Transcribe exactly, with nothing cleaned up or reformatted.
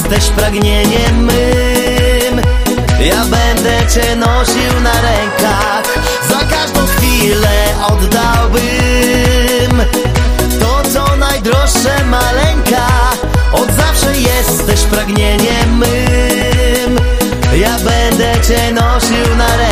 jesteś pragnieniem mym. Ja będę cię nosił na rękach, za każdą chwilę oddałbym to, co najdroższe, maleńka. Od zawsze jesteś pragnieniem mym. Ja będę cię nosił na rękach.